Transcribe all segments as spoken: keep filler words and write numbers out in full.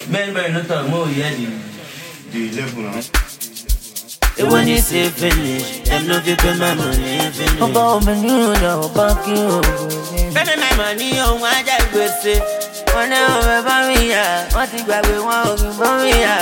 Men men no talk more yeah the the level now. They want to say finish, them no fit pay my money finish. About me new now, back you. Pay my money on my jack gbese. Wọ́n ní ọ̀rẹ́ bá mi yá, wọ́n ti gbàgbé wọn ò kí bá mi yá.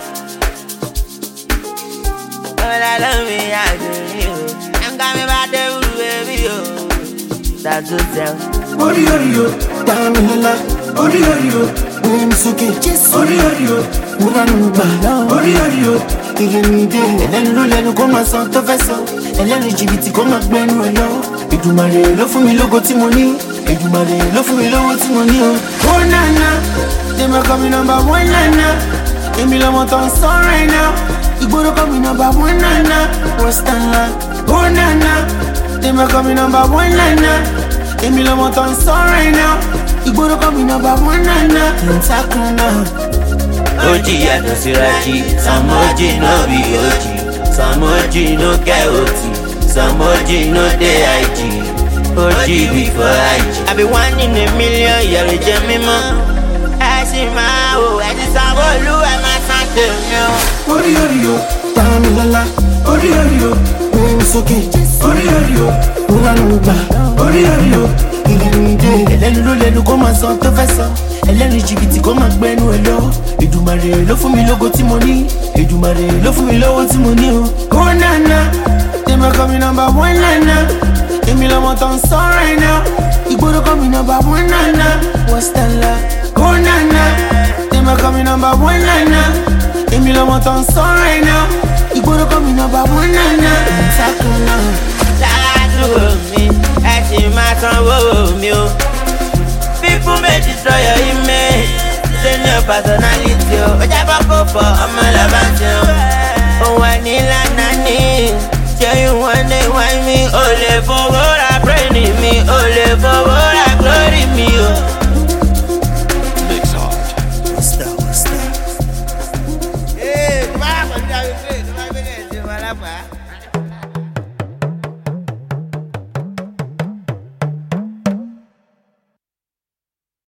Ọ̀la ló mi yá lórí o, ẹ̀ka mi bá dé wúru bébí o. Tàtó tẹ̀. Orí orí o, dáhùn mi lọ́la. Orí orí o, orí mi sókè. Orí orí o, mo lánàá gbà. Orí orí o, ire mi dé. Ẹlẹ́nu ló lẹ́nu kó máa san tó fẹ́ sọ. Ẹlẹ́nu jìbìtì kó máa gbẹ́nu ẹ lọ. Èdùmàrè ló fún mi lógo tí mo ní. Èdùmàrè ló fún mi lówó tí mo ní o. Oh nana, they ma call me number one nana. Èmi lọmọ tó ń sọ right now. Ìgboro call me number one nana. Western land. Oh nana, they ma call me number one nana. Èmi lọmọ tó ń sọ right now. Ìgboro call me number one nana. Ntakuna. O G yàtọ̀ sí Raji, some O G no be O G, some O G no get O T, some O G no dey I G. O G before I G. I be one in a million, yẹ̀rì jẹ́ mímọ́. Ẹ sì máa wò, ẹ ti sanwó olú, ẹ máa san tèmi o. Orí orí o, dáhùn mi lọ́la. Orí orí o, orí mi sókè. Orí orí o, mo lánàá gbà. Orí orí o, ire mi dé. Ẹlẹ́nu ló lẹ́nu kó máa san tó fẹ́ sọ. Ẹlẹ́nu jìbìtì kó máa gbẹ́nu ẹ lọ. Èdùmàrè ló fún mi lógo tí mo ní. Èdùmàrè ló fún mi lówó tí mo ní o. Oh nana, they ma call me number one nana. Èmi lọmọ tó ń sọ right now. Ìgboro call me number one nana. Western la. Oh nana, they ma call me number one nana. Èmi lọmọ tó ń sọ right now. Ìgboro call me number one nana. Ntakuna. Ládùúgbò mi, ẹ sì máa sanwó mi o. People may destroy your image, change your personality o. Ó jábọ̀ kó fọ ọmọ làbàtì o. Òun ẹni lánàá ní. Ṣé ìwọ̀n ní wáyé mi? O lè fowó ra brain mi, o